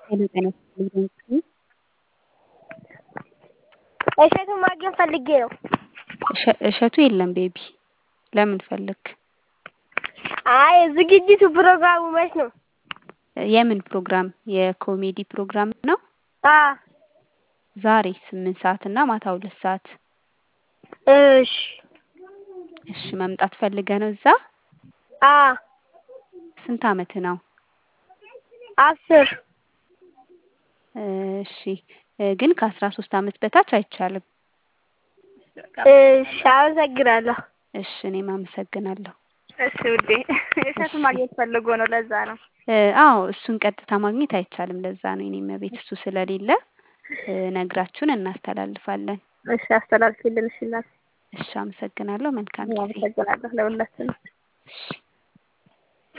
ጤና ጤና ይስጥልኝ። እሸቱን ማግኘት ፈልጌ ነው። እሸቱ የለም ቤቢ። ለምን ፈለክ? አይ ዝግጅቱ ፕሮግራሙ መች ነው? የምን ፕሮግራም? የኮሜዲ ፕሮግራም ነው? ዛሬ 8 ሰዓት እና ማታ 2 ሰዓት። እሺ እሺ መምጣት ፈልገህ ነው እዛ? ስንት አመት ነው? 10 እሺ ግን ከ13 አመት በታች አይቻልም። እሺ አመሰግናለሁ። እሺ እኔም አመሰግናለሁ። እሺ ውዴ እሸቱን ማግኘት ፈልጎ ነው ለዛ ነው። አዎ እሱን ቀጥታ ማግኘት አይቻልም። ለዛ ነው የኔም ቤት እሱ ስለሌለ ነግራችሁን እናስተላልፋለን። እሺ አስተላልፊልን። እሺ እናት። እሺ አመሰግናለሁ። መልካም ጊዜ። አመሰግናለሁ ለሁላችንም። እሺ